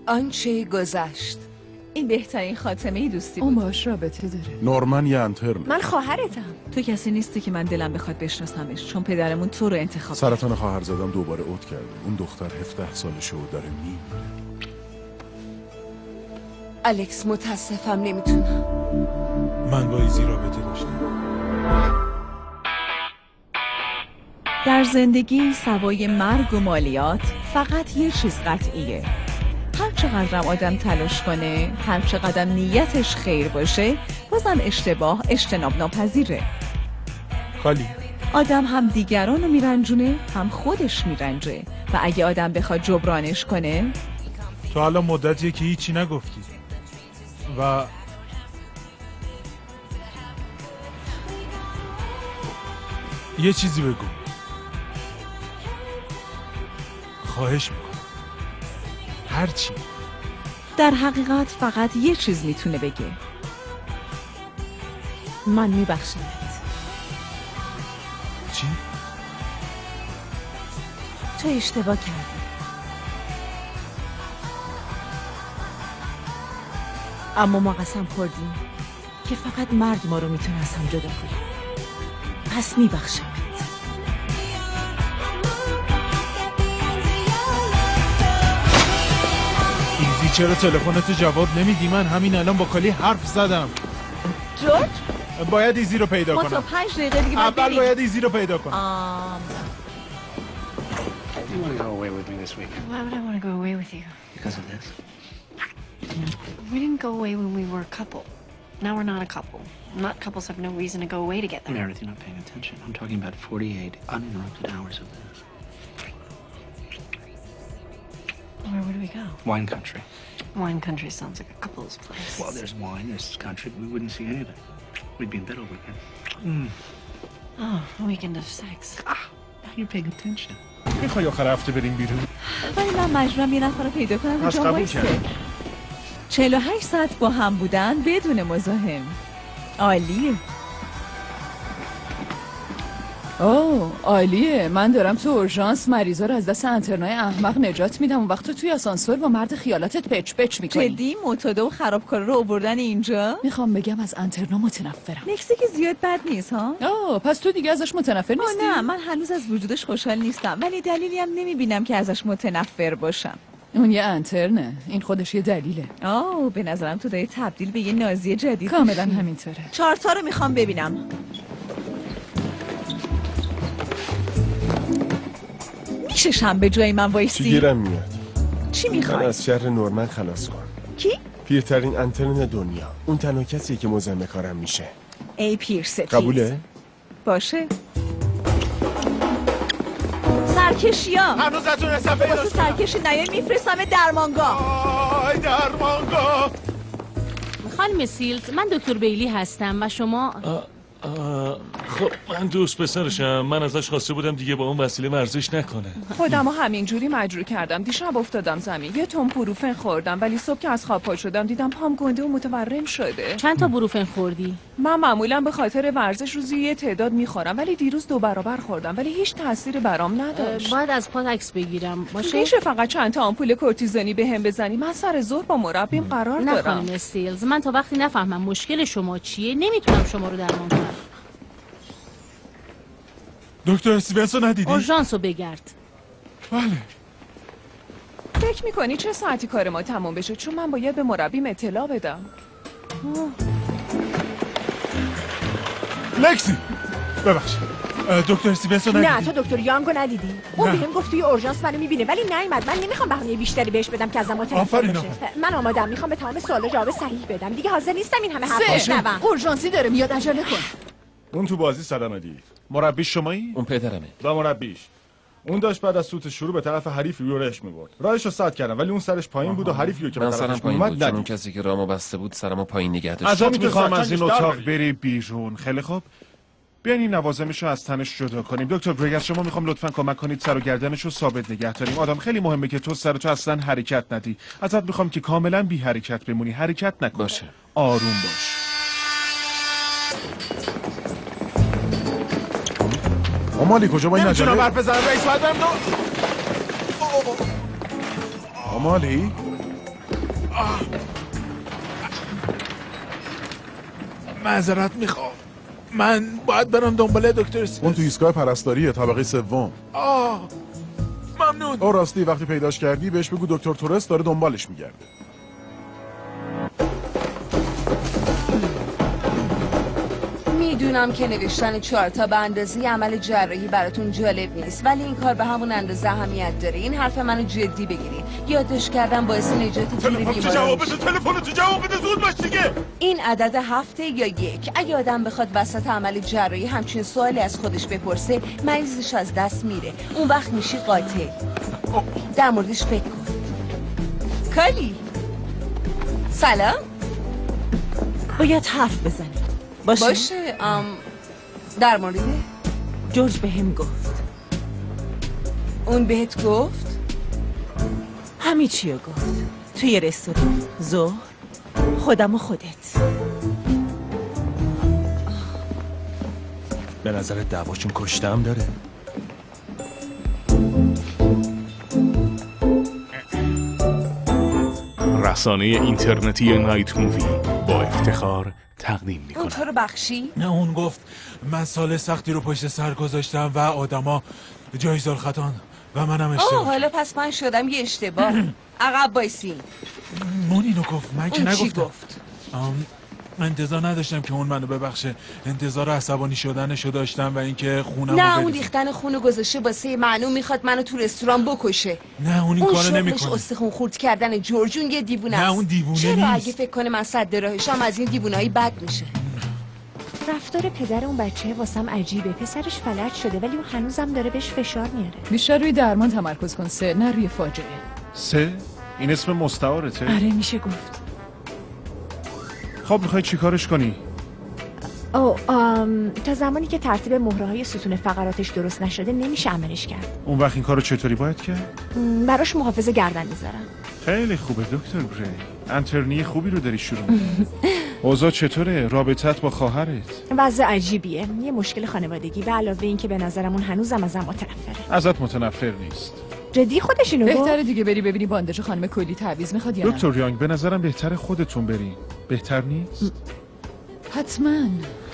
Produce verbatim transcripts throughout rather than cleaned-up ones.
آنچه گذشت. این بهترین خاتمه دوستی بود. اون باش رابطه داره. نورمن یه انترن. من خواهرتم. تو کسی نیستی که من دلم بخواد بشناسمش، چون پدرمون تو رو انتخاب کرد. سرطان خواهر زدم دوباره اوت کرده. اون دختر هفده سالشه و داره می. الکس متاسفم نمیتونم. من با ایزی رابطه داشتم. در زندگی سوای مرگ و مالیات فقط یه چیز قطعیه. هر چقدرم آدم تلاش کنه، هر چقدر نیتش خیر باشه، بازم اشتباه اجتناب ناپذیره. خالی آدم هم دیگران رو میرنجونه، هم خودش میرنجه و اگه آدم بخواد جبرانش کنه. تو حالا مدتیه که هیچی نگفتی و یه چیزی بگو. خواهش میکنم هرچی. در حقیقت فقط یه چیز میتونه بگه. من میبخشمت. چی؟ تو اشتباه کردی. اما ما قسم خوردیم که فقط مرگ ما رو میتونه از هم جدا کنه. پس میبخشمت. ایزی چرا تلفنتو جواب نمیدی؟ من همین الان با کالی حرف زدم. جورج؟ باید ایزی رو پیدا ما کنم. تا پنج دقیقه دیگه باید اول بریم. باید ایزی رو پیدا کنم. آم. You want to go away with me this week? Why would I want to go away with you? Because of this. We didn't go away when we were a couple. Now we're not a couple. Not couples have no reason to go away together. Meredith, you're not paying attention. I'm talking about forty-eight uninterrupted hours of this. Where would we go? Wine country. Wine country sounds like a couple's place. Well, there's wine, there's country, but we wouldn't see anything. We'd be in bed all weekend. Mm. Oh, a weekend of sex. Ah, now you're paying attention. میخوای آخر هفته بریم بیرون؟ ولی من مجبورم یه نفر رو پیدا کنم پس که جا قبول وایسه. کردم. چهل و هشت ساعت با هم بودن بدون مزاحم. عالیه. اوه عالیه. من دارم تو اورژانس مریضا رو از دست انترنای احمق نجات میدم. اون وقت تو توی آسانسور با مرد خیالاتت پچ پچ میکنی. جدی معتاده و خرابکارا رو آوردن اینجا؟ میخوام بگم از انترنا متنفرم. مکزیک زیاد بد نیست ها؟ اوه پس تو دیگه ازش متنفر نیستی؟ نه من هنوز از وجودش خوشحال نیستم، ولی دلیلی هم نمیبینم که ازش متنفر باشم. اون یه انترنه. این خودش یه دلیله. آه به نظرم تو داری تبدیل به یه نازی جدید. کاملا همینطوره. چارتا رو میخوام ببینم. میشه شنبه جای من وایسی؟ چی گیرم میاد؟ چی من میخوای؟ از شر نورمن خلاص کن. کی؟ پیرترین انترن دنیا. اون تنها کسیه که مزاحم کارم میشه. ای پیر ستیز. قبوله؟ باشه. سرکشیا هنوز نتونستم پیداش واسه کنم. سرکشی نیای میفرستم درمانگاه. آی درمانگاه. خانم سیلز، من دکتر بیلی هستم و شما خب من دوست پسرشم. من ازش خواسته بودم دیگه با اون وسیله ورزش نکنه. خودم رو همینجوری مجبور کردم. دیشب افتادم زمین، یه تن پروفن خوردم، ولی صبح که از خواب پا شدم دیدم پام گنده و متورم شده. چند تا بروفن خوردی؟ من معمولا به خاطر ورزش روزی یه تعداد میخورم، ولی دیروز دو برابر خوردم، ولی هیچ تاثیر برام نداشت. باید از پات عکس بگیرم باشه؟ میشه فقط چند تا آمپول کورتیزونی بهم بزنی؟ من سر ظهر با مربیم قرار نه دارم. خانم سیلز، من تا وقتی نفهمم مشکل شما چیه نمیتونم شما رو درمان کنم. دکتر استیونسو ندیدی؟ اورژانس رو بگرد. بله. فکر میکنی چه ساعتی کار ما تموم بشه؟ چون من باید به مربیم اطلاع بدم. لکسی ببخشید دکتر استیونسو ندیدی؟ نه تو دکتر یانگو ندیدی؟ اون بهم گفت توی اورژانس منو میبینه ولی نیومد. من نمیخوام بهونه بیشتری بهش بدم که از ما تلفن بشه. من آمادم، میخوام به تمام سوالا جواب صحیح بدم. دیگه حاضر نیستم این همه حرفا بشنوم. اورژانسی داره میاد، عجله کن. اون تو بازی سلامتی. مربی شمایی؟ اون پدرمه. و مربیش. اون داشت بعد از سوت شروع به طرف حریف یورش میبرد. راهشو سد کردم ولی اون سرش پایین بود و حریفیو که به طرفش اومد بود. اون کسی که رامو بسته بود سرمو پایین نگه داشت. ازت میخوام از این اتاق بری بیرون. خیلی خوب. بیاین این نوازمشو از تنش جدا کنیم. دکتر گریگ از شما میخوام لطفاً کمک کنید سر و گردنشو ثابت نگه داریم. آدم خیلی مهمه که تو سرتو اصلا حرکت ندی. ازت میخوام که کاملا بی حرکت بمونی. حرکت نکن. باشه. آروم باش. آمالی کجا با این عجله؟ نمیتونم حرف بزنم رئیس باید برم. آمالی معذرت میخوام، من باید برم دنبال دکتر اسمیت. اون تو ایستگاه پرستاریه، طبقه سوم. آه ممنون. او راستی وقتی پیداش کردی بهش بگو دکتر تورس داره دنبالش میگرده. میدونم که نوشتن چهارتا به اندازه عمل جراحی براتون جالب نیست، ولی این کار به همون اندازه اهمیت داره. این حرف منو جدی بگیرید. یادداشت کردن باعث نجات تیر بیماران میشه. جواب بده، تلفن تو جواب بده، زود باش دیگه. این عدد هفته یا یک. اگه آدم بخواد وسط عمل جراحی همچین سوالی از خودش بپرسه، مریضش از دست میره. اون وقت میشی قاتل. در موردش فکر کن. کالی سلام. باید حرف بزنی. باشه؟ باشه. ام در مورد جورج به هم گفت. اون بهت گفت؟ همه چیو گفت. توی رستوران ظهر خودم و خودت. به نظرت دعواشون کشتم داره؟ رسانه اینترنتی نایت مووی با افتخار تقدیم میکنه. اون تو رو بخشی؟ نه، اون گفت من سال سختی رو پشت سر گذاشتم و آدما جایزه الخطان و منم اشتباه. آه حالا پس من شدم یه اشتباه. عقب بایسین. اون اینو گفت، من که اون نگفتم. چی گفت؟ آم، انتظار نداشتم که اون منو ببخشه. انتظار عصبانی شدنشو داشتم و اینکه خونمو نه، اون بریزه. ریختن خونو گذاشته واسه معلوم میخواد منو تو رستوران بکشه. نه اون این کارو اون نمیکنه. شغلش استخون خورد کردن جورجون یه دیوونه است. نه اون دیوونه چرا نیست. اگه فکر کنه من صد راهشم از این دیوونه‌ای بد میشه. رفتار پدر اون بچه واسم عجیبه. پسرش فلج شده ولی اون هنوزم داره بهش فشار میاره. بیشتر روی درمان تمرکز کن سه، نه روی فاجعه. سه؟ این اسم مستعارته؟ آره میشه گفت. خب میخوای چیکارش کنی؟ او آم، تا زمانی که ترتیب مهره‌های ستون فقراتش درست نشده نمیشه عملش کرد. اون وقت این کارو چطوری باید کرد؟ م، براش محافظه گردن میذارم. خیلی خوبه دکتر گری. انترنی خوبی رو داری شروع می‌کنی. اوضاع چطوره؟ رابطت با خواهرت؟ وضع عجیبیه. یه مشکل خانوادگی به علاوه این که به نظرم اون هنوزم ازم متنفره. ازت متنفر نیست. جدی خودش اینو گفت؟ بهتره دیگه بری ببینی بانداج خانم کلی تعویض میخواد یا نه. دکتر یانگ به نظرم بهتره خودتون برین. بهتر نیست؟ حتما.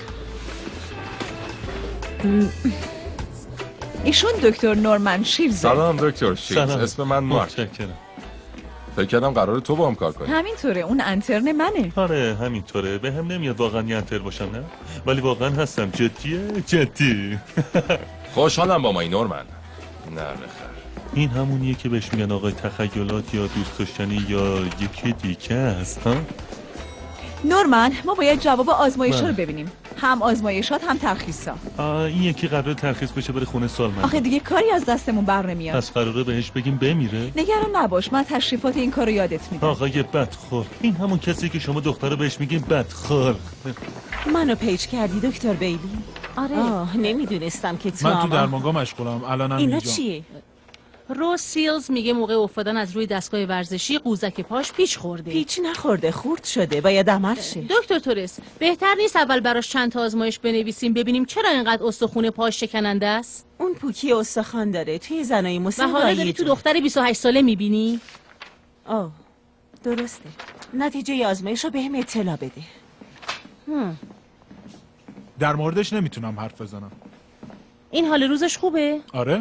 ایشون دکتر نورمن شیلز. سلام دکتر شیلز. اسم من مارک. فکر کردم قراره تو با هم کار کنی. همینطوره، اون انترن منه. آره همینطوره. به هم نمیاد واقعا یه انتر باشم، نه؟ ولی واقعا هستم. جدیه؟ جدی. خوشحالم با مای نورمن. نه بخیر. این همونیه که بهش میگن آقای تخیلات یا دوست داشتنی یا یکی دیگه است ها؟ نورمن، ما باید جواب آزمایش‌ها رو بله. ببینیم. هم آزمایشات هم ترخیصا. این یکی قراره ترخیص بشه بره خونه سالمند. آخه دیگه کاری از دستمون بر نمیاد. پس قراره بهش بگیم بمیره؟ نگران نباش، من تشریفات این کارو یادت میدم. آقای بدخور. این همون کسی که شما دختره بهش میگین بدخور. منو پیج کردی دکتر بیلی؟ آره. آه نمیدونستم که تو من تو درمانگاه مشغولم. الانم اینا اینجا. چیه؟ روز سیلز میگه موقع افتادن از روی دستگاه ورزشی قوزک پاش پیچ خورده. پیچ نخورده، خورد شده. باید عمل شه. دکتر تورس، بهتر نیست اول براش چند تا آزمایش بنویسیم ببینیم چرا اینقدر استخون پاش شکننده است؟ اون پوکی استخوان داره توی زنای مسن. و حالا داری تو دختر بیست و هشت ساله میبینی؟ آه درسته. نتیجه آزمایش رو بهم اطلاع بده. هم. در موردش نمیتونم حرف بزنم. این حال روزش خوبه؟ آره؟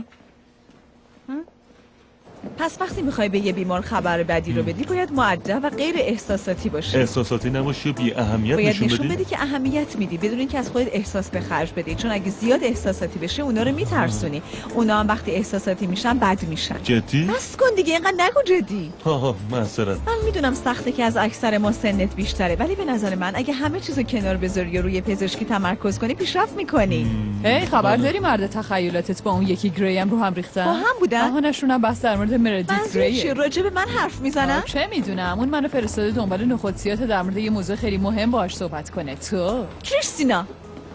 پس وقتی میخوای به یه بیمار خبر بدی رو بدی باید مؤدب و غیر احساساتی باشی. احساساتی نباشی و بی اهمیت باید نشون نشون بدی. بدی که اهمیت میدی بدون اینکه از خودت احساس به خرج بدی، چون اگه زیاد احساساتی بشه اونا رو میترسونی. اونا هم وقتی احساساتی میشن بد میشن. جدی؟ بس کن دیگه، اینقدر نگو جدی. آها معذرت. من میدونم سخته که از اکثر ما سنت بیشتره، ولی به نظر من اگه همه چیزو کنار بذاری و روی پزشکی تمرکز کنی پیشرفت میکنی. هی خبر داری مرد تخیلاتت با اون یکی گری هم رو هم ریختن؟ با هم بودن؟ آهانشون هم بس در مورد مردیت گری. چی راجع به من حرف میزنن؟ چه میدونم، اون منو فرستاده دنبال نخودسیات در مورد یه موضوع خیلی مهم باهاش صحبت کنه. تو کریستینا.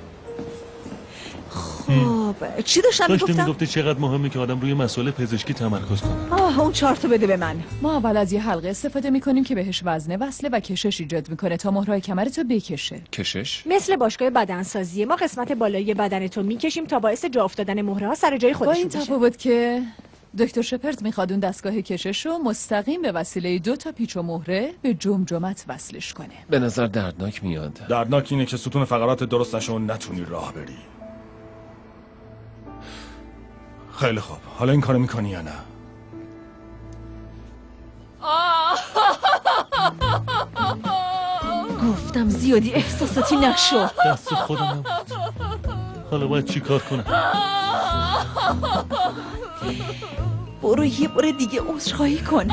خب چی داشتم داشتی میگفتم؟ میگفتی چقدر مهمه که آدم روی مسئله پزشکی تمرکز کنه. آه اون چارتو بده به من. ما اول از یه حلقه استفاده میکنیم که بهش وزنه وصله و کشش ایجاد میکنه تا مهرهای کمرتو بکشه. کشش؟ مثل باشگاه بدنسازی، ما قسمت بالایی بدنتو میکشیم تا باعث جا افتادن مهره‌ها سر جای با خودشون این بشه. تفاوت که دکتر شپرد میخواد اون دستگاه کشش رو مستقیم به وسیله دو تا پیچ و مهره به جمجمت وصلش کنه. به نظر دردناک میاد. دردناک اینه که ستون فقرات درست نشه و نتونی راه بری. خیلی خوب، حالا این کارو میکنی یا نه؟ گفتم زیادی احساساتی نشو. دست خودم نبود. حالا باید چی کار کنم؟ برو یه بار دیگه عذرخواهی کن.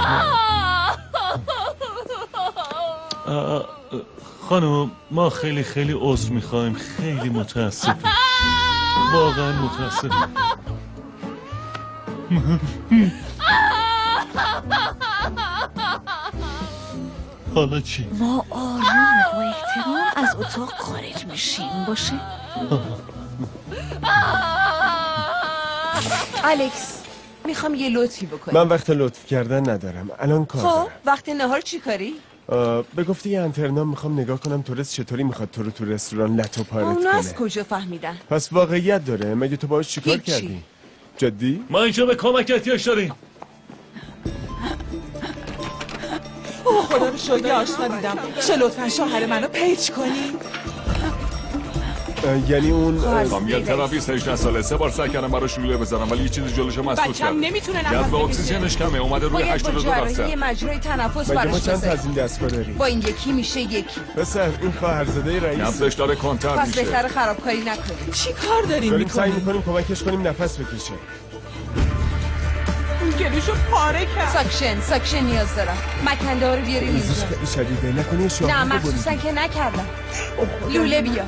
خانم ما خیلی خیلی عذر میخوایم. خیلی متاسفم. واقعا متاسفم. حالا چی؟ ما آروم و احترام از اتاق خارج میشیم باشه؟ الکس میخوام یه لطفی بکنی. من وقت لطف کردن ندارم، الان کار خب دارم. وقت نهار چی کاری؟ به گفته یه انترنا میخوام نگاه کنم تورست چطوری میخواد تو رو تو رستوران لتو پارت اونو کنه. از کجا فهمیدن؟ پس واقعیت داره. مگه تو باهاش چیکار هیچی. کردی؟ جدی؟ ما اینجا به کمک احتیاج داریم. اوه خدا رو شکر یه آشنا دیدم. چه لطفا شوهر منو پیچ کنی. یعنی اون خواهم یه تراپیست هجده ساله سه بار سعی کردم براش لوله بزنم ولی یه چیزی جلوشو مسدود کرد. بچه‌م نمیتونه نفس گاز بکشه. اکسیژنش کمه اومده روی هشتاد و دو درصد. یه مجرای تنفس مگه ما براش چند تا از بذاری. این دستگاه داریم؟ با این یکی میشه یکی. پسر این خواهرزاده رئیس نفسش داره کنتر پس میشه. بهتره خرابکاری نکنی. چی کار داریم داریم سعی میکنیم؟ میکنیم کمکش کنیم نفس بکشه. اون گلوشو پاره کرد. ساکشن ساکشن نیاز دارم. مکنده ها رو بیاریم اینجا. ریزش خیلی شدیده نکنی نه شاهد مخصوصا که نکردم. لوله بیار.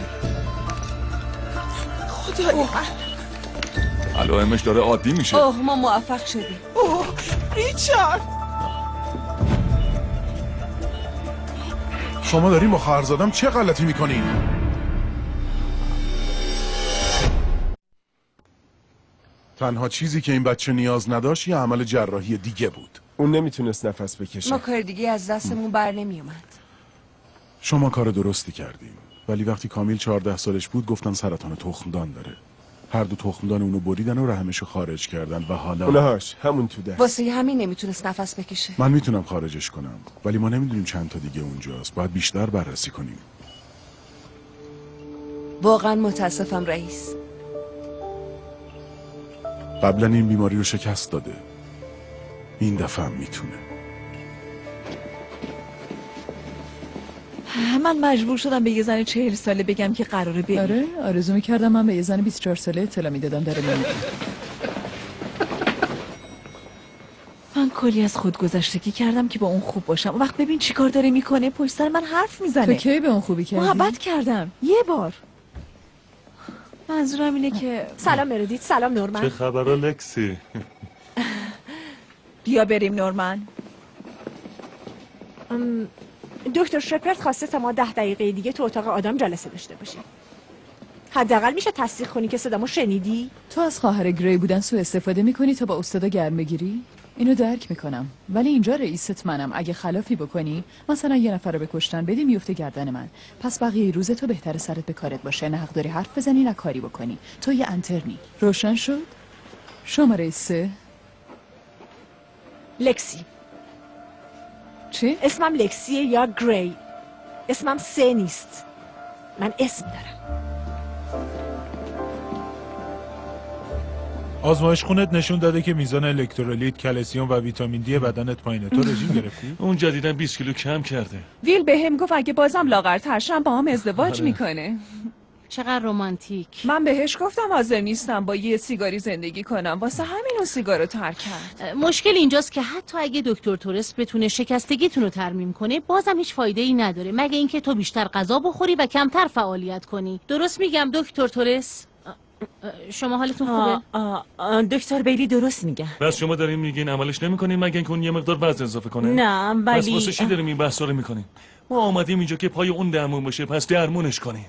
خدایا. علائمش داره عادی میشه. اوه ما موفق شدیم. اوه ریچارد. شما داریم با خواهرزادم چه غلطی میکنین؟ تنها چیزی که این بچه نیاز نداشت یه عمل جراحی دیگه بود. اون نمیتونست نفس بکشه. ما کار دیگه از دستمون بر نمیومد. شما کار درستی کردیم، ولی وقتی کامیل چهارده سالش بود گفتن سرطان تخمدان داره. هر دو تخمدان اونو بریدن و رحمشو خارج کردن و حالا اونهاش همون تو دست. واسه همین نمیتونست نفس بکشه. من میتونم خارجش کنم، ولی ما نمیدونیم چند تا دیگه اونجاست. باید بیشتر بررسی کنیم. واقعا متاسفم رئیس. قبلا این بیماری رو شکست داده. این دفعه هم میتونه. من مجبور شدم به یه زن چهل ساله بگم که قراره بریم. آره آرزو میکردم من به یه زن بیست و چهار ساله اطلاع میدادم داره میره. من کلی از خودگذشتگی کردم که با اون خوب باشم. وقت ببین چی کار داره میکنه، پشت سر من حرف میزنه. تو کی به اون خوبی کردی؟ محبت کردم یه بار. منظورم اینه که سلام مردیت. سلام نورمن. چه خبر لکسی؟ بیا بریم نورمن. ام، دکتر شپرد خواسته تا ما ده دقیقه دیگه تو اتاق آدم جلسه داشته باشیم. حداقل میشه تصدیق کنی که صدامو شنیدی؟ تو از خواهر گری بودن سوء استفاده میکنی تا با استادا گرم بگیری؟ اینو درک میکنم، ولی اینجا رئیست منم. اگه خلافی بکنی مثلا یه نفر رو به کشتن بدی میفته گردن من. پس بقیه روز تو بهتره سرت به کارت باشه، نه حق داری حرف بزنی نه کاری بکنی. تو یه انترنی. روشن شد؟ شماره سه لکسی. چی؟ اسمم لکسیه یا گری. اسمم سه نیست. من اسم دارم. آزمایش خونت نشون داده که میزان الکترولیت، کلسیم و ویتامین دی بدنت پایینه. تو رژیم گرفتی؟ اون جدیدن بیست کیلو کم کرده. ویل به هم گفت اگه بازم لاغرترشم با هم ازدواج میکنه. چقدر رمانتیک. من بهش گفتم حاضر نیستم با یه سیگاری زندگی کنم، واسه همین اون سیگارو ترک کرد. مشکل اینجاست که حتی اگه دکتر تورست بتونه شکستگیتون رو ترمیم کنه بازم هیچ فایده ای نداره مگه اینکه تو بیشتر غذا بخوری و کمتر فعالیت کنی. درست میگم دکتر تورست؟ شما حالتون خوبه؟ آه آه دکتر بیلی درست میگه. بس شما دارین میگین عملش نمیکنین مگه اینکه اون یه مقدار وزن اضافه کنه؟ نه ولی پس واسه چی داریم این بحثا رو میکنیم؟ ما اومدیم اینجا که پای اون درمون باشه، پس درمونش کنیم.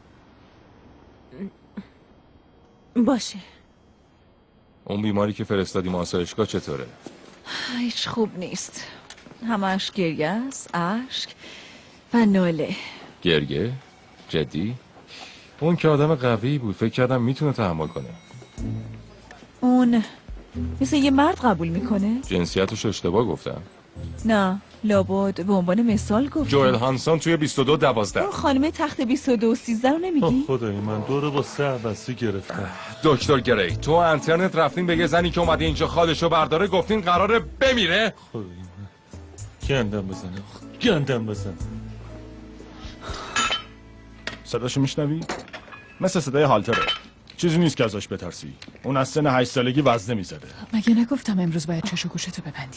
باشه. اون بیماری که فرستادیم آسایشگاه چطوره؟ هیچ خوب نیست. همش گریه است، اشک و ناله. گریه؟ جدی؟ اون که آدم قوی بود، فکر کردم میتونه تحمل کنه. اون مثل یه مرد قبول میکنه؟ جنسیتش اشتباه گفتم. نه لابد به عنوان مثال گفت. جوئل هانسون توی بیست و دو دوازده. اون خانم تخت بیست و دو سیزده رو نمیگی؟ خدای من دوره با سه عباسی گرفتم. دکتر گری تو اینترنت رفتین به یه زنی که اومده اینجا خالشو برداره گفتین قراره بمیره؟ خدای من گندم بزنه گندم بزن. صداشو میشنوی؟ مثل صدای هالتره. چیزی نیست که ازش بترسی. اون از سن هشت سالگی وزنه میزده. مگه نگفتم امروز باید چش و گوشتو ببندی؟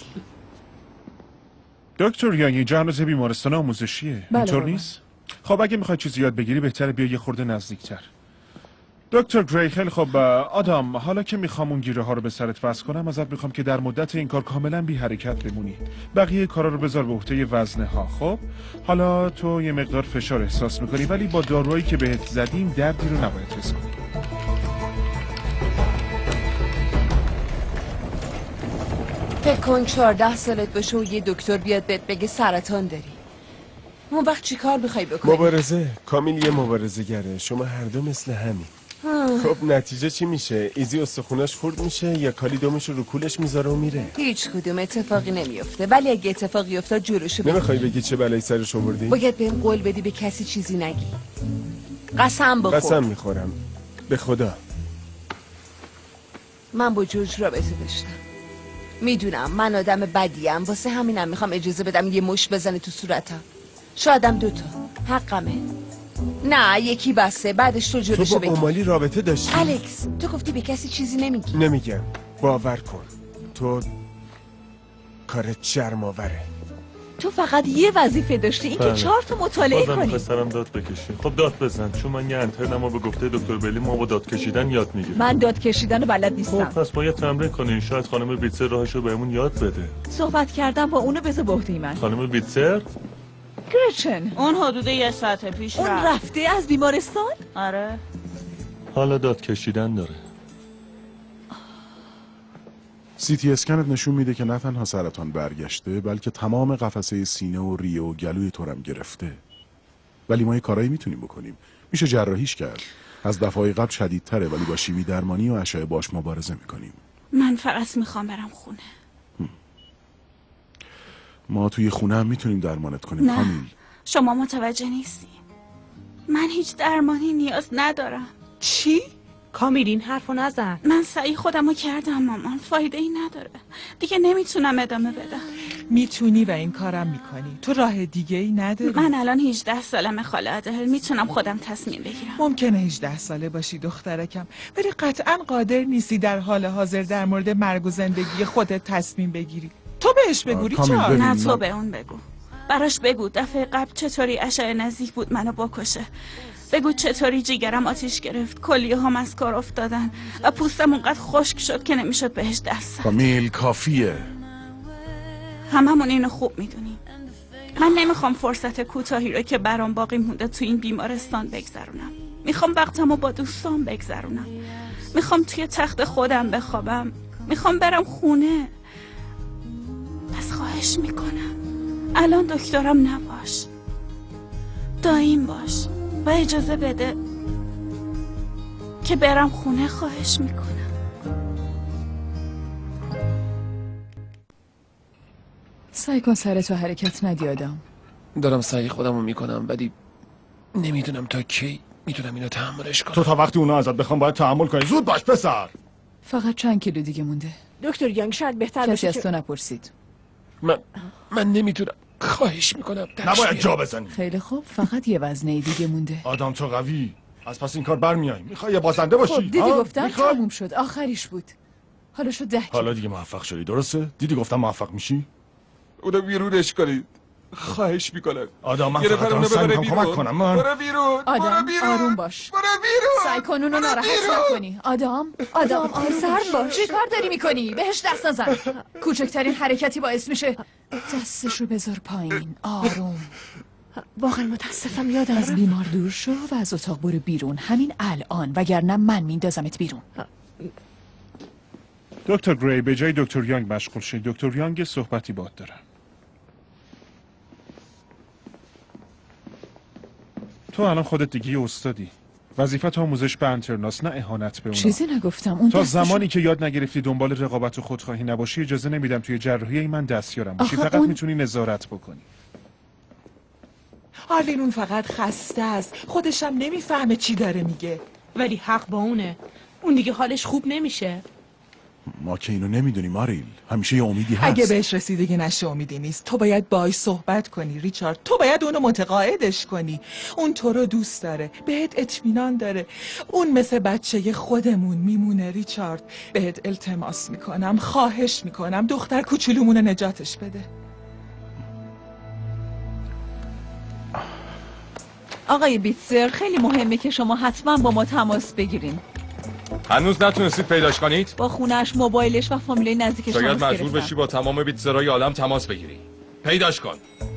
دکتر یانگ اینجا هنوز بیمارستان آموزشیه. بله اینطور بابا. نیست؟ خب اگه میخوای چیزی یاد بگیری بهتره بیا یه خورده نزدیکتر. دکتر گری خیلی خب آدم حالا که میخوام اون گیره ها رو به سرت وصل کنم ازت میخوام که در مدت این کار کاملا بی حرکت بمونی. بقیه کارا رو بذار به عهده وزنه ها. خب حالا تو یه مقدار فشار احساس میکنی ولی با داروهایی که بهت زدیم دردی رو نباید حس کنی. فکر کن چهارده سالت باشه و یه دکتر بیاد بهت بگه سرطان داری. اون وقت چی کار میخوای بکنی؟ مبارزه. کامیل یه مبارزه گره. شما هر دو مثل همین. خب نتیجه چی میشه؟ ایزی استخوناش خورد میشه یا کالی دومش رو کولش میذاره و میره؟ هیچ کدوم اتفاقی نمیفته ولی اگه اتفاقی افتاد جلوشو بگیر. نمیخوای بگی چه بلایی سرش آوردی؟ باید بهم قول بدی به کسی چیزی نگی. قسم بخور. قسم میخورم به خدا. من با جورج رابطه داشتم. میدونم من آدم بدیم واسه همینم میخوام اجازه بدم یه مش بزنه تو صورتم. شایدم دوتا حقمه. نه یکی بسه بعدش تو جلوشو بگی. تو با اومالی رابطه داشتی؟ الکس تو گفتی به کسی چیزی نمیگی. نمیگم. باور کن تو کارت شرم‌آوره. تو فقط یه وظیفه داشتی این که چهار تا مطالعه بازم کنی. پسرم داد بکشی. خب داد بزن چون من یه انترنمو به گفته دکتر بلی ما با داد کشیدن یاد میگیریم. من داد کشیدن بلد نیستم. خب پس باید تمرین کنین. شاید خانم ویتسر راهشو بهمون یاد بده. صحبت کردم با اونو بذار به عهده من. خانم ویتسر؟ گرچن اون حدود یه ساعت پیش اون رفت. رفته از بیمارستان؟ آره. حالا داد کشیدن داره. سی تی اسکنت نشون میده که نه تنها سرطان برگشته بلکه تمام قفسه سینه و ریه و گلوی تورم گرفته. ولی ما یه کارایی میتونیم بکنیم. میشه جراحیش کرد. از دفعه قبل شدیدتره ولی با شیمی درمانی و اشعه باش مبارزه میکنیم. من فقط میخوام برم خونه. ما توی خونه هم میتونیم درمانت کنیم. نه کامیل شما متوجه نیستی. من هیچ درمانی نیاز ندارم. چی؟ کامیل این حرفو نزن. من سعی خودمو کردم مامان فایده ای نداره. دیگه نمیتونم ادامه بدم. میتونی و این کارم میکنی. تو راه دیگه ای نداری. من الان هجده سالمه خاله عادل. میتونم خودم تصمیم بگیرم. ممکنه هجده ساله باشی دخترکم ولی قطعا قادر نیستی در حال حاضر در مورد مرگ و زندگی خودت تصمیم بگیری. تو بهش بگو ریچارد. نه تو به اون بگو. براش بگو دفعه قبل چطوری اشعه نزدیک بود منو بکشه. بگو چطوری جیگرم آتیش گرفت، کلیه هم از کار افتادن و پوستم اونقدر خشک شد که نمیشد بهش دست زد. کامیل کافیه. هممون اینو خوب میدونیم. من نمیخوام فرصت کوتاهی رو که برام باقی مونده تو این بیمارستان بگذرونم. میخوام وقتمو با دوستان بگذرونم. میخوام توی تخت خودم بخوابم. میخوام برم خونه. پس خواهش میکنم الان دکترم نباش، دایم باش و اجازه بده که برم خونه. خواهش میکنم. سعی کن سرتو حرکت ندی آدم. دارم سعی خودمو میکنم ولی نمیدونم تا کی میتونم اینو تحملش کنم. تو تا وقتی اونا ازت بخوام باید تحمل کنی. زود باش پسر. فقط چند کیلو دیگه مونده. دکتر یانگ شاید بهتر کسی باشه از که تو نپرسید. من من نمیتونم. خواهش میکنم. نباید جا بزنی. خیلی خوب فقط یه وزنه دیگه مونده. آدم تو قوی. از پس این کار برمیای. میخوای یه بازنده باشی؟ خب دیدی گفتم میخوای؟ تموم شد. آخریش بود. حالا شد ده کیلو. حالا دیگه موفق شدی درسته؟ دیدی گفتم موفق میشی؟ اونو بیرونش کنید. خواهش میکنم. آدم من فقط دارم سعی میکنم کمک کنم. من برو بیرون. آدم برو بیرون. آروم باش. برو بیرون. سعی کن اونو ناراحت نکنی. آدم آدم آروم سرد باش. چی کار داری میکنی؟ بهش دست نزن. کوچکترین حرکتی باعث میشه دستشو بذار پایین. آروم. واقعا متاسفم یادم از بیمار دور شو و از اتاق برو بیرون همین الان وگرنه من میندازمت بیرون. دکتر گری به جای دکتر یانگ مشغول شید. دکتر یانگ صحبتی باهات داره. تو الان خودت دیگه استادی. وظیفت آموزش به انترناس، نه اهانت به اونا. چیزی نگفتم. اون تا دستشو... زمانی که یاد نگرفتی دنبال رقابت و خودخواهی نباشی اجازه نمیدم توی جراحی من دستیارم باشی. فقط اون... میتونی نظارت بکنی. آرلین اون فقط خسته است، خودشم نمیفهمه چی داره میگه. ولی حق با اونه، اون دیگه حالش خوب نمیشه. ما که اینو نمیدونیم آریل، همیشه یه امیدی هست. اگه بهش رسیدگی نشه امیدی نیست. تو باید باهاش صحبت کنی ریچارد، تو باید اونو متقاعدش کنی. اون تو رو دوست داره، بهت اطمینان داره. اون مثل بچه خودمون میمونه ریچارد. بهت التماس میکنم، خواهش میکنم دختر کوچولومون نجاتش بده. آقای بیتزر، خیلی مهمه که شما حتما با ما تماس بگیرین. هنوز نتونستید پیداش کنید؟ با خونش، موبایلش و فامیلای نزدیکش تماس شاید گرفتم. مجبور بشی با تمام بیتزرای عالم تماس بگیری. پیداش کن.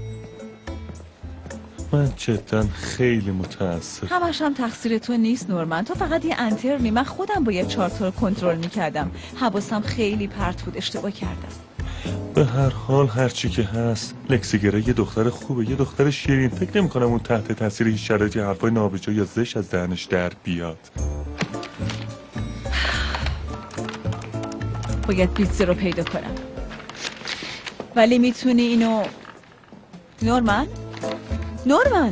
من جدا خیلی متاسف. همش هم تقصیر تو نیست نورمن، تو فقط یه انترنی. من خودم باید چهار تا رو کنترل میکردم. حواسم خیلی پرت بود، اشتباه کردم. به هر حال هرچی که هست، لکسیگره یه دختر خوبه، یه دختر شیرین. فکر نمی کنم اون تحت تاثیر هیچ شرایطی حرفای نابجا یا زشت از دهنش در بیاد. باید بیتزر رو پیدا کنم. ولی میتونی اینو نورمن؟ نورمن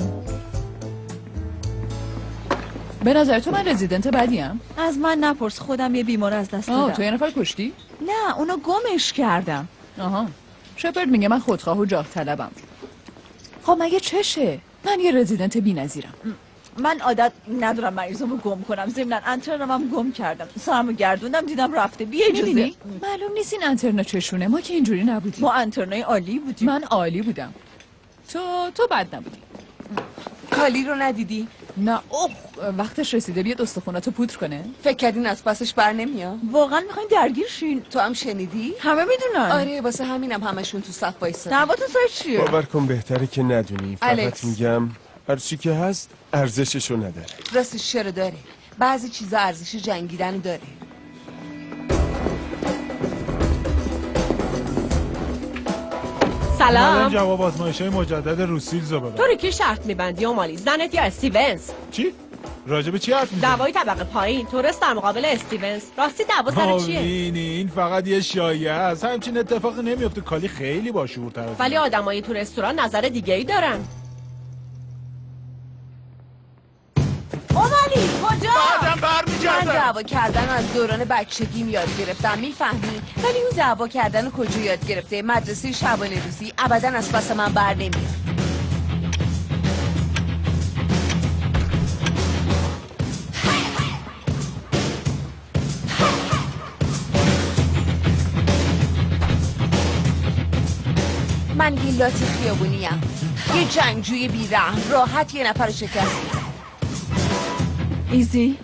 به نظر تو من رزیدنت بدیم؟ از من نپرس، خودم یه بیمار از دست دادم. آه، تو یه نفر کشتی؟ نه، اونو گمش کردم. آها. شپرد میگه من خودخواه و جاه طلبم. خب مگه چشه؟ من یه رزیدنت بی‌نظیرم. من عادت ندارم مریضامو گم کنم. ضمن انترنم هم گم کردم. سرمو گردوندم دیدم رفته. بی اجازه. معلوم نیست این انترنت چشونه. ما که اینجوری نبودیم. ما انترنای عالی بودیم. من عالی بودم. تو تو بد نبودی. کالی رو ندیدی؟ نه. اوه وقتش رسیده بیاد استخوناتو پودر کنه. فکر کردین از پسش بر نمیاد؟ واقعا میخواین درگیر شین؟ تو هم شنیدی؟ همه میدونن. آره واسه همینم همشون تو صف وایسادن. دعواتون سر چیه؟ باور کن بهتره که ندونی. فقط الکس. میگم هر چی که هست ارزششو نداره. راستش چرا داره؟ بعضی چیزا ارزش جنگیدن داره. سلام. جواب آزمایش‌های مجدد روسیلز رو ببر. تو رو کی شرط می‌بندی و مالی؟ زنت یا استیونز؟ چی؟ راجع به چی حرف می‌زنی؟ دعوای طبقه پایین، تورست در مقابل استیونز. راستی دعوا سر چیه؟ این این فقط یه شایعه است. همچین اتفاقی نمیفته. کالی خیلی باشعورتره. ولی آدمای تو رستوران نظر دیگه‌ای دارن. اومالی کجا؟ بعدم برمیگردم. من دعوا کردن از دوران بچگیم یاد گرفتم، میفهمی؟ ولی اون دعوا کردن کجا یاد گرفته؟ مدرسه شبانه روزی ابدا از پس من بر نمیاد. من یه لاتی خیابونیم، یه جنگجوی بیرحم، راحت یه نفر شکست. ایزی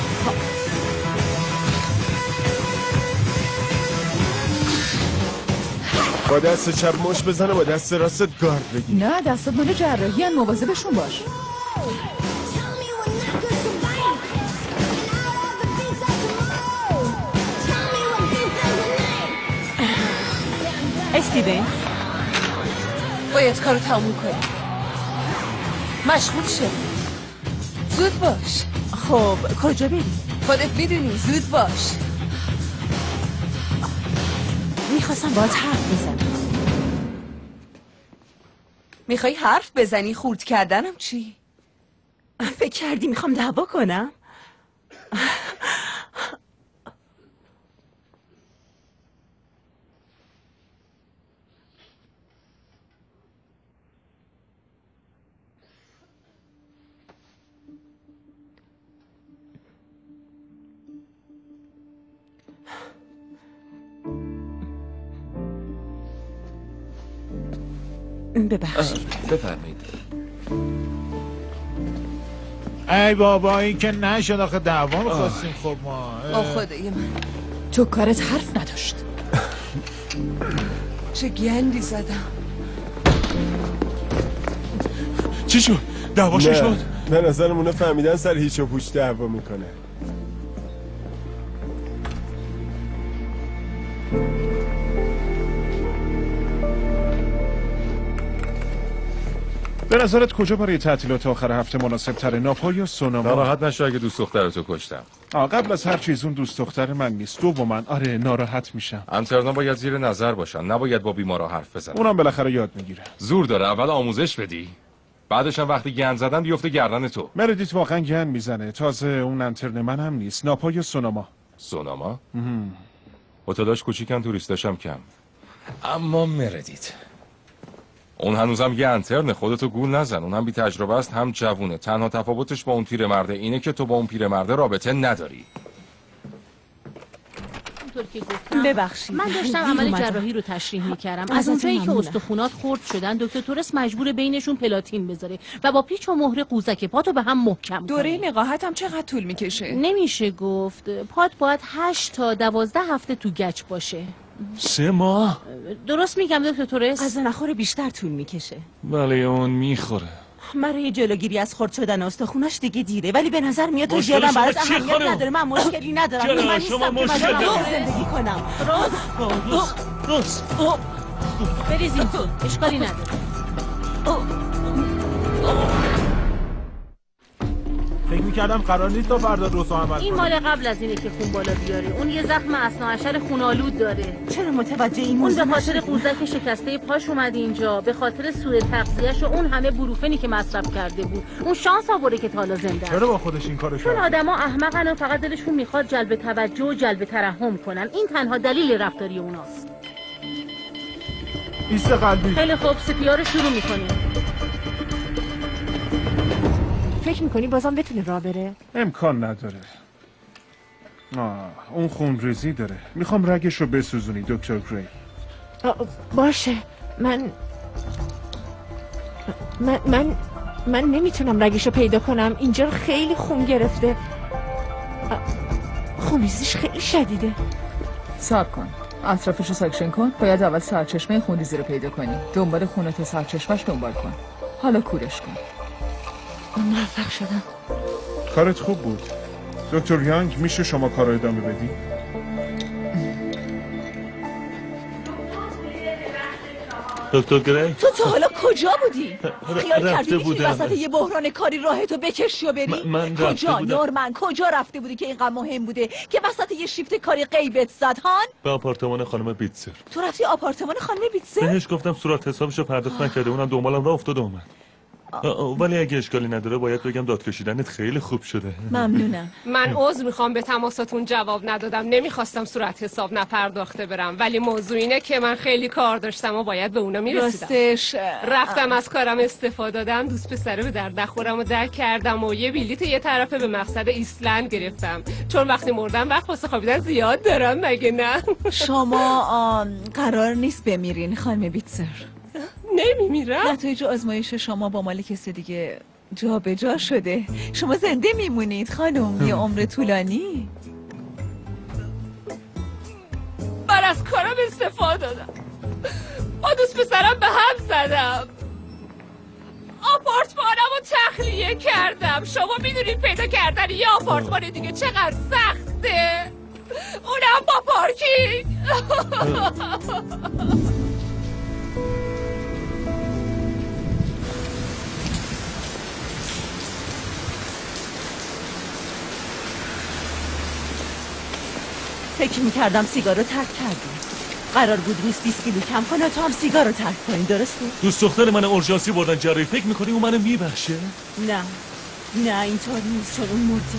با دست چپ مش بزنه، با دست راست گارد بگیر. نه دستات مال جراحی ان، مواظبشون باش. استیون باید کارو تموم کنی. مشغول شد. زود باش. خب کجا بریم؟ خودت میدونی، زود باش. میخواستم باید حرف بزنم. میخوای حرف بزنی؟ خورد کردنم چی؟ فکر کردی میخوام دعوا کنم؟ ببخشید. بفرمایید. ای بابا این که نشد آخه دعوا می‌خواستیم. خب ما با خدای من تو کارت حرف نداشت. چه گندی زدم. چی شد؟ دعواش شد؟ به نظرم اونا فهمیدن سر هیچ و پوچ دعوا میکنه. به نظرت کجا برای تعطیلات آخر هفته مناسب تره؟ ناپا یا سوناما؟ ناراحت نشو اگه دوست دخترتو کشتم. آه قبل از هر چیز اون دوست دختر من نیست. دوما آره ناراحت میشم. انترنا باید زیر نظر باشن، نباید با بیمارا حرف بزنن. اونم بالاخره یاد میگیره. زور داره، اول آموزش بدی، بعدش هم وقتی گند زدن بیفته گردن تو. مردیت واقعا گند میزنه. تازه اون انترن من هم نیست. ناپا یا سوناما؟ سوناما؟ هتلاش کوچیکن، توریستاش هم کم. اما مردیت اون هنوزم یه انترن، خودتو گول نزن. اون هم بی تجربه است، هم جوونه. تنها تفاوتش با اون پیرمرده اینه که تو با اون پیرمرده رابطه نداری. اونطور که گفتم ببخشید من داشتم عمل جراحی رو تشریح می‌کردم. از اونجایی که استخونات خرد شدن دکتر تورس مجبور بینشون پلاتین بذاره و با پیچ و مهره قوزک پاتو به هم محکم کنه. دوره نقاهت هم چقدر طول میکشه؟ نمیشه گفت. پات باید هشت تا دوازده هفته تو گچ باشه. سه ماه؟ درست میگم دکتر تورس؟ غذا نخوره بیشتر طول میکشه. ولی اون میخوره. برای جلوگیری از خرد شدن استخوناش دیگه دیره، ولی به نظر میاد تو مشکل ژلم شما برات چیه اهمیت خانم؟ نداره. من مشکلی ندارم. چرا؟ من شما نیستم که مشکل باید دارید. زندگی کنم. راست راست بریزیم تو، اشکالی نداره. فکر میکردم قرار نیست تا فردا روسا عمل این مال قبل از اینه که خون بالا بیاره. اون یه زخم اثناعشر خونالود داره. چرا متوجه این اون موضوع به خاطر نشدی؟ قوزک شکسته پاش اومد اینجا، به خاطر سوء تغذیه‌اش و اون همه بروفنی که مصرف کرده بود. اون شانس آورده که تا حالا زنده است. چرا با خودش این کارو چون کرد؟ آدما احمقن و فقط دلشون میخواد جلب توجه و جلب ترحم کنن. این تنها دلیل رفتاری اوناست. ایست قلبی. خیلی خوب، سی پی آر رو شروع می‌کنیم. فکر میکنی بازم بتونه راه بره؟ امکان نداره. آه اون خون ریزی داره. میخوام رگش رو بسوزونی دکتر گری. باشه. من من من من نمیتونم رگش رو پیدا کنم. اینجا خیلی خون گرفته. خونریزیش خیلی شدیده. صبر کن. اطرافش رو ساکشن کن. باید اول سرچشمه خونریزی رو پیدا کنی. دنبال خونت سرچشمش دنبال کن. حالا کورش کن. موفق شدم. کارت خوب بود. دکتر یانگ میشه شما کار رو ادامه بدی؟ دکتر گری؟ تو تا حالا کجا بودی؟ خیال رفته کردی میتونی بودم. وسط یه بحران کاری راهتو بکشی و بری؟ من- من رفته کجا بودم. نورمن کجا رفته بودی که اینقدر مهم بوده که وسط یه شیفت کاری غیبت زد هان؟ به آپارتمان خانم بیتسر. تو رفتی آپارتمان خانم بیتسر؟ بهش گفتم صورت حسابش رو پرداخت نکرده، اونم دنبالم راه افتاد و اومد. آه، آه، ولی اگه اشکالی نداره باید بگم داد کشیدنت خیلی خوب شده. ممنونم. من عذر میخوام به تماساتون جواب ندادم. نمیخواستم صورت حساب نپرداخته برم، ولی موضوع اینه که من خیلی کار داشتم و باید به اونا میرسیدم. راستش رفتم از کارم استفاده دادم، دوست پسره به درد نخورم و درک کردم و یه بلیت یه طرفه به مقصد ایسلند گرفتم، چون وقتی مردم وقت واسه خوابیدن زیاد دارم، مگه نه؟ شما آم، قرار نیست بمیرین خانم بیتسر. نمیمیرم؟ نتایج آزمایش شما با مال کسی دیگه جا به جا شده. شما زنده میمونید خانم، یه عمر طولانی. من از کارم استفاده دادم، با دوست پسرم به هم زدم، آپارتمانم رو تخلیه کردم. شما میدونید پیدا کردن یه آپارتمان دیگه چقدر سخته، اونم با پارکینگ. فکر میکردم سیگار رو ترک کردی. قرار بود روز بیست کیلو کم کنه، تو هم سیگار رو ترک کنی، درسته؟ دوست دختر من اورژانسی بردن جراحی، فکر میکنی اون منو میبخشه؟ نه نه اینطور نیست، چون اون مرده.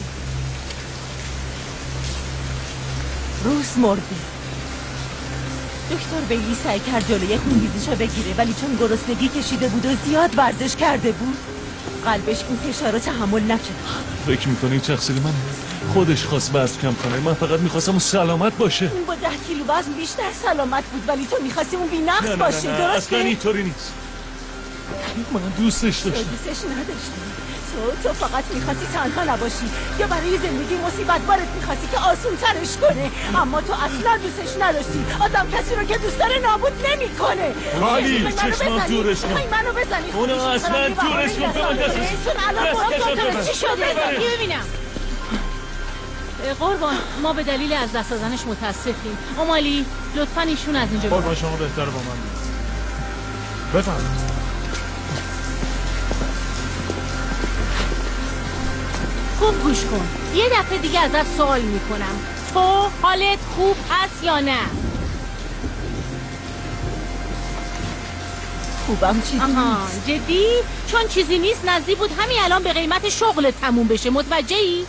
روز مرده. دکتر بیلی سعی کرد جلوی خونریزیشو بگیره، ولی چون گرسنگی کشیده بود و زیاد ورزش کرده بود قلبش این فشار رو تحمل نکرد. فکر میکنی این تقصیر منه؟ خودش خواست وزن کم کنه، من فقط میخواستم اون سلامت باشه. اون با ده کیلو وزن بیشتر سلامت بود، ولی تو میخواستی اون بی‌نقص نه نه باشه، نه نه درسته؟ اصلا اینطوری نیست. من دوستش تو داشتم. دوستش نداشتی. تو تو فقط میخواستی تنها نباشی یا برای زندگی مصیبت بارت میخواستی که آسون ترش کنه، اما تو اصلا دوستش نداشتی. آدم کسی رو که دوست داره نابود نمیکنه. ولی چشمام دورش کن. میخوای منو بزنی؟ اونو اصلا دورش کن. به من دستش چون الان با چی شده؟ ببینم قربان، ما به دلیل از دست دادنش متاسفیم. امالی لطفاً ایشون از اینجا قربان شما بهتره با من بفرمایید. خوب گوش کن. یه دفعه دیگه ازت سوال میکنم، تو حالت خوب هست یا نه؟ خوبم چیزی آها نیست. جدی؟ چون چیزی نیست نزدیک بود همین الان به قیمت شغل تموم بشه. متوجهی؟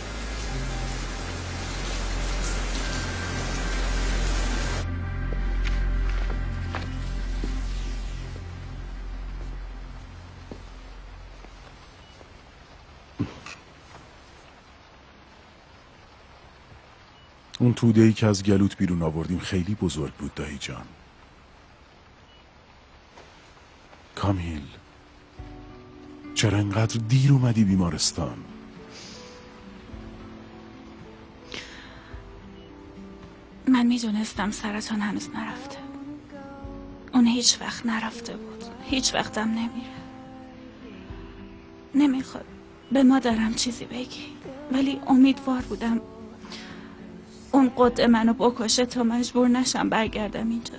اون توده‌ای که از گلوت بیرون آوردیم خیلی بزرگ بود دایی جان. کامیل، چرا انقدر دیر اومدی بیمارستان؟ من میدونستم سرطان هنوز نرفته. اون هیچ وقت نرفته بود. هیچ وقتم نمیره. نمیخواد به مادرم چیزی بگی، ولی امیدوار بودم اون قد منو بکشه تا مجبور نشم برگردم اینجا.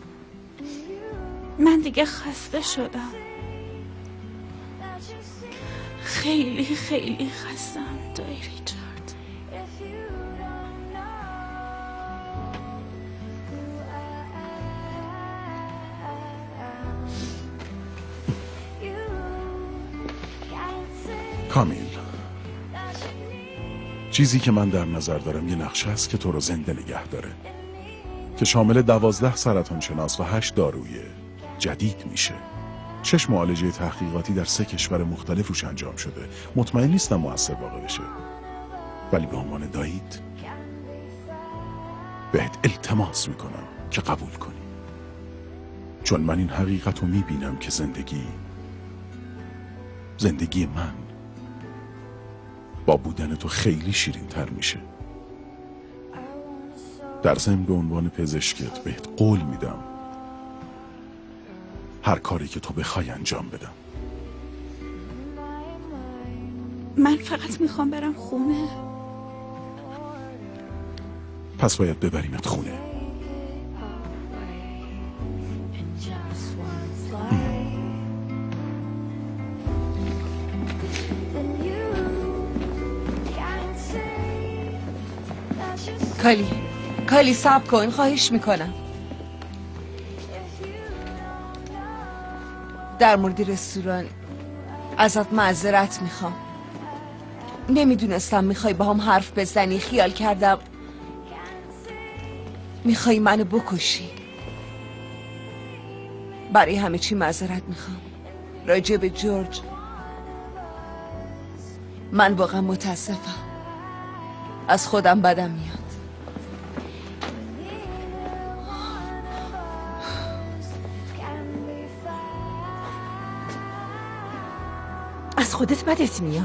من دیگه خسته شدم. خیلی خیلی خستم دایی ریچارد. کامیل، چیزی که من در نظر دارم یه نقشه است که تو رو زنده نگه داره، که شامل دوازده سرطان شناس و هشت داروی جدید میشه. شش معالجه تحقیقاتی در سه کشور مختلف روش انجام شده. مطمئن نیستم موثر واقع بشه، ولی به عنوان داییت بهت التماس میکنم که قبول کنی، چون من این حقیقت رو میبینم که زندگی زندگی من با بودن تو خیلی شیرین تر میشه. در ضمن به عنوان پزشکت بهت قول میدم هر کاری که تو بخوای انجام بدم. من فقط میخوام برم خونه. پس باید ببریمت خونه. کالی کالی صبر کن، خواهش میکنم. در مورد رستوران ازت معذرت میخوام. نمیدونستم میخوای با هم حرف بزنی. خیال کردم میخوای منو بکشی. برای همه چی معذرت میخوام. راجع به جورج من واقعا متاسفم. از خودم بدم میاد. از خودت بدت میاد؟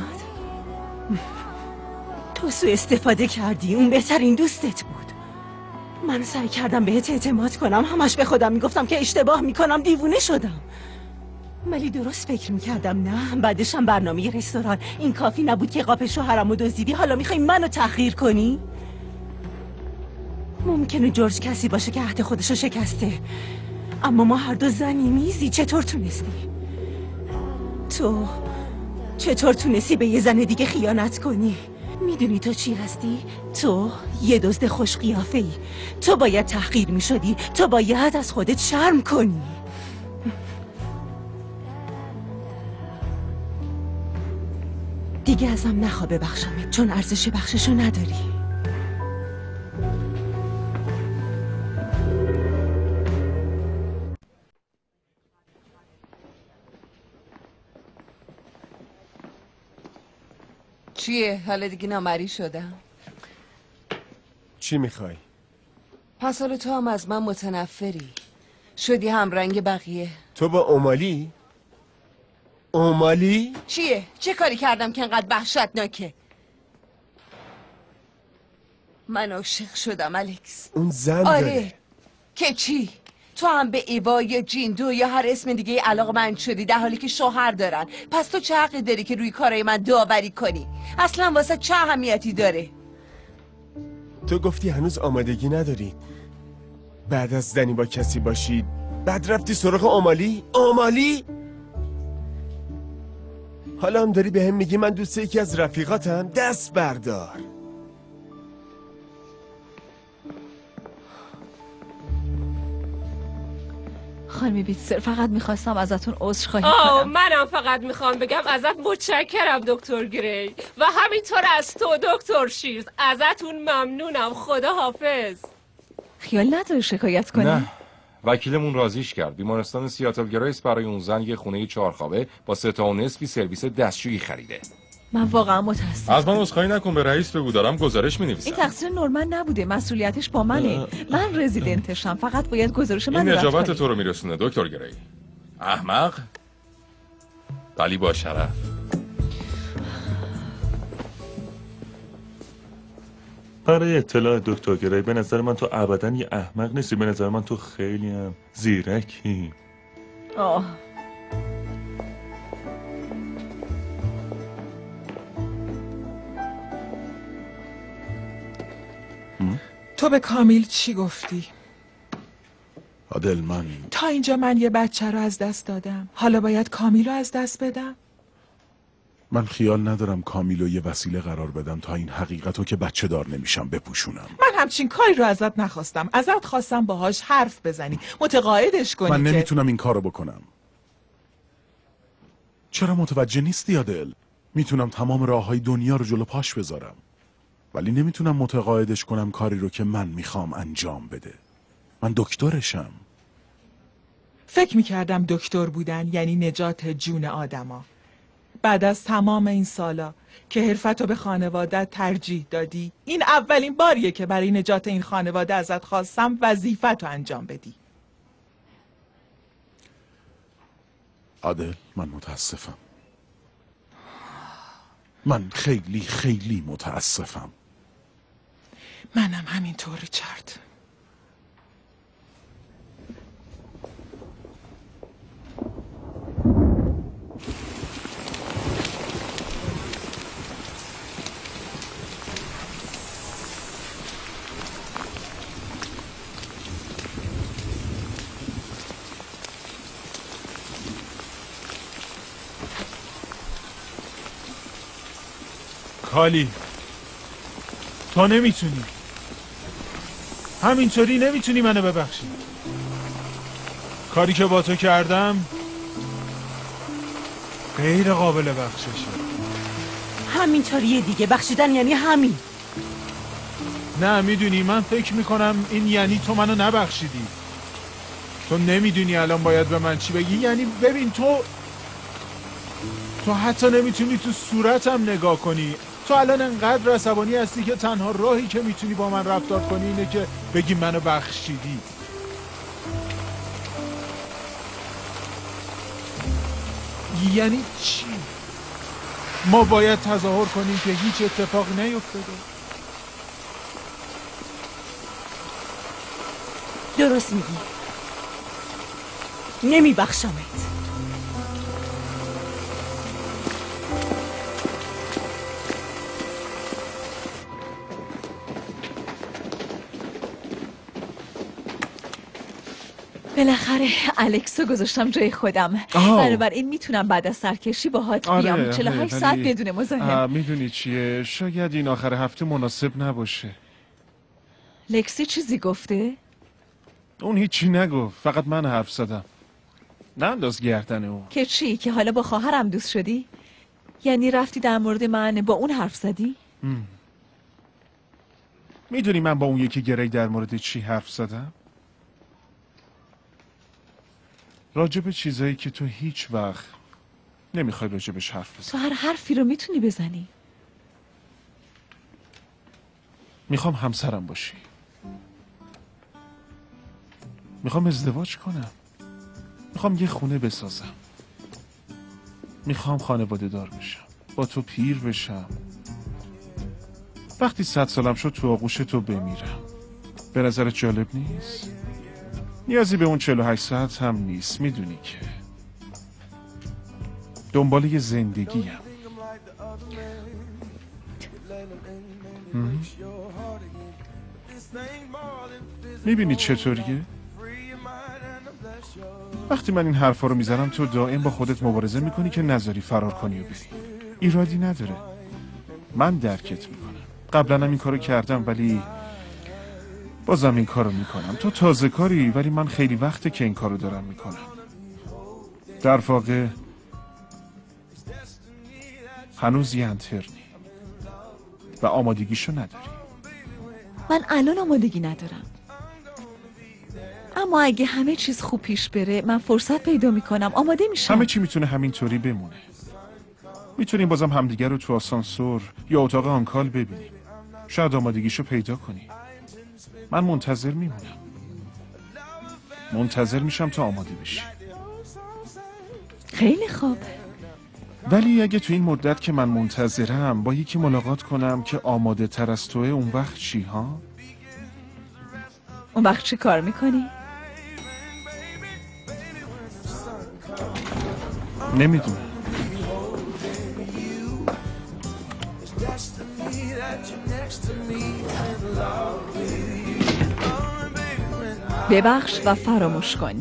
تو سوء استفاده کردی. اون بهترین دوستت بود. من سعی کردم بهت اعتماد کنم. همش به خودم میگفتم که اشتباه میکنم. دیوونه شدم. ولی درست فکر میکردم. نه، بعدشم برنامه رستوران. این کافی نبود که قاپ شوهرمو دزدیدی. حالا میخوای منو تحقیر کنی؟ ممکنه جورج کسی باشه که عهد خودشو شکسته، اما ما هر دو زنی میزی. چطور تونستی؟ تو چطور تونستی به یه زن دیگه خیانت کنی؟ میدونی تو چی هستی؟ تو یه دزد خوش قیافه ای. تو باید تحقیر میشدی. تو باید از خودت شرم کنی. دیگه ازم نخوا ببخشمت، چون ارزش بخششو نداری. چیه؟ حالا دیگه نامری شدم. چی میخوای؟ پس حالا تو هم از من متنفری شدی، همرنگ بقیه. تو با اومالی؟ اومالی؟ چیه؟ چه کاری کردم که انقدر وحشتناکه؟ من عاشق شدم الکس. اون زن آره داره. که چی؟ تو هم به ایوا یا جیندو یا هر اسم دیگه علاقه‌مند شدی در حالی که شوهر دارن. پس تو چه حقی داری که روی کارای من داوری کنی؟ اصلا واسه چه اهمیتی داره؟ تو گفتی هنوز آمادگی نداری. بعد از زنی با کسی باشی بعد رفتی سراغ آمالی؟ آمالی؟ حالا هم داری به هم میگی من دوست یکی از رفیقاتم؟ دست بردار. خانم بیتسر فقط میخواستم ازتون عذرخواهی آه کنم. منم فقط میخوام بگم ازت متشکرم دکتر گری و همینطور از تو دکتر شیرز. ازتون ممنونم. خدا حافظ. خیال نداره شکایت کنی؟ نه وکیلمون راضیش کرد. بیمارستان سیاتل گریس برای اون زن یه خونه چهار خوابه با سه تا و نصفی سرویس دستشویی خریده. من واقعا متاسفم. از من عذرخواهی نکن، به رئیس بگو دارم گزارش می‌نویسم. این تقصیر نورمن نبوده، مسئولیتش با منه. من رزیدنتشم، فقط باید گزارش من این رو رد نجابت کنی. تو رو میرسونه دکتر گری. احمق ولی با شرف. برای اطلاع دکتر گری، به نظر من تو ابدا یه احمق نیستی، به نظر من تو خیلی هم زیرکی. آه تو به کامیل چی گفتی؟ عادل من تا اینجا من یه بچه رو از دست دادم، حالا باید کامیل رو از دست بدم؟ من خیال ندارم کامیلو یه وسیله قرار بدم تا این حقیقتو که بچه دار نمیشم بپوشونم. من همچین کاری رو ازت نخواستم. ازت خواستم باهاش حرف بزنی، متقاعدش کنی. من که نمیتونم این کارو بکنم. چرا متوجه نیستی عادل؟ میتونم تمام راههای دنیا رو جلو پاش بذارم، ولی نمیتونم متقاعدش کنم کاری رو که من میخوام انجام بده. من دکترشم. فکر میکردم دکتر بودن یعنی نجات جون آدما. بعد از تمام این سالا که حرفتو به خانواده ترجیح دادی، این اولین باریه که برای نجات این خانواده ازت خواستم وظیفتو انجام بدی. عادل من متاسفم. من خیلی خیلی متاسفم. منم همینطور ریچارد. کالی تو نمیتونی، همینطوری نمیتونی منو ببخشی. کاری که با تو کردم غیر قابل بخششه. همینطوریه دیگه، بخشیدن یعنی همین. نه میدونی من فکر میکنم این یعنی تو منو نبخشیدی. تو نمیدونی الان باید به من چی بگی. یعنی ببین تو تو حتی نمیتونی تو صورتم نگاه کنی. تو الان انقدر عصبانی هستی که تنها راهی که میتونی با من رفتار کنی اینه که بگی منو بخشیدی. یعنی چی؟ ما باید تظاهر کنیم که هیچ اتفاقی نیفتاده. درست میگی، نمیبخشمت. بالاخره الکسو گذاشتم جای خودم. بنابراین میتونم بعد از سرکشی باهات آره، بیام چهل و هشت آره، ساعت ولی- بدون مزاحم. میدونی چیه؟ شاید این آخر هفته مناسب نباشه. لکسی چیزی گفته؟ اون هیچی نگفت، فقط من حرف زدم. نه انداز گردن اون. که چی؟ که حالا با خواهرم دوست شدی؟ یعنی رفتی در مورد من با اون حرف زدی؟ میدونی من با اون یکی گری در مورد چی حرف زدم؟ راجب چیزایی که تو هیچ وقت نمیخوای راجبش حرف بزنی. تو هر حرفی رو میتونی بزنی. میخوام همسرم باشی. میخوام ازدواج کنم. میخوام یه خونه بسازم. میخوام خانواده دار بشم. با تو پیر بشم. وقتی صد سالم شد تو آغوش تو بمیرم. به نظرت جالب نیست؟ نیازی به اون چهل و هشت ساعت هم نیست. میدونی که دنبال یه زندگیم. میبینی چطوریه؟ وقتی من این حرفا رو میزنم تو دائم با خودت مبارزه میکنی که نذاری فرار کنی و بری. ایرادی نداره، من درکت میکنم. قبلا هم این کارو کردم ولی بازم این کارو میکنم. تو تازه کاری ولی من خیلی وقته که این کارو دارم میکنم. در واقع هنوز یه انترنی و آمادگیشو نداری. من الان آمادگی ندارم، اما اگه همه چیز خوب پیش بره من فرصت پیدا میکنم، آماده میشم. همه چی میتونه همینطوری بمونه. میتونیم بازم همدیگر رو تو آسانسور یا اتاق آنکال ببینیم. شاید آمادگیشو پیدا کنی. من منتظر میمونم. منتظر میشم تا آماده بشی. خیلی خوب. ولی اگه تو این مدت که من منتظرم با یکی ملاقات کنم که آماده تر از توه، اون وقت چی ها؟ اون وقت چی کار میکنی؟ نمیدونم. ببخش و فراموش کن.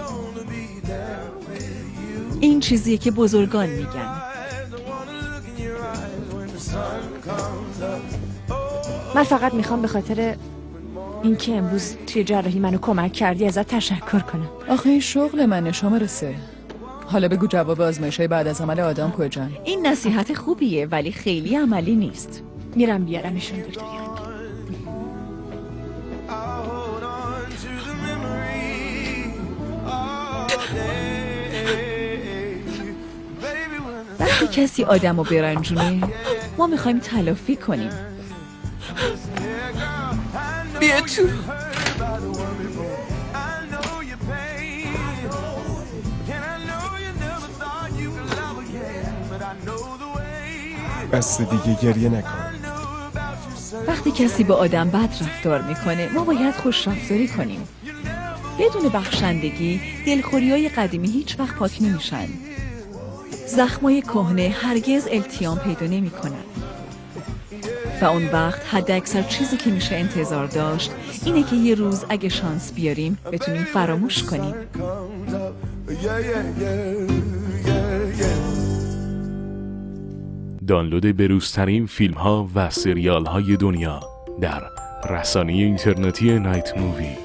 این چیزیه که بزرگان میگن. من فقط میخوام به خاطر اینکه امروز توی جراحی منو کمک کردی ازت تشکر کنم. آخه این شغل منه شماره سه. حالا بگو جواب آزمایش‌های بعد از عمل آدم کجان؟ این نصیحت خوبیه ولی خیلی عملی نیست. میرم بیارمشون دکتر. وقتی کسی آدم رو برنجونه ما میخوایم تلافی کنیم. بیا تو. بس دیگه گریه نکن. وقتی کسی با آدم بد رفتار میکنه ما باید خوش رفتاری کنیم. بدون بخشندگی دلخوریای قدیمی هیچ وقت پاک نمیشن. زخمای کهنه هرگز التیام پیدا نمیکنن. و اون وقت حد اکثر چیزی که میشه انتظار داشت اینه که یه روز اگه شانس بیاریم بتونیم فراموش کنیم. دانلود بروزترین فیلم ها و سریال های دنیا در رسانه اینترنتی نایت مووی.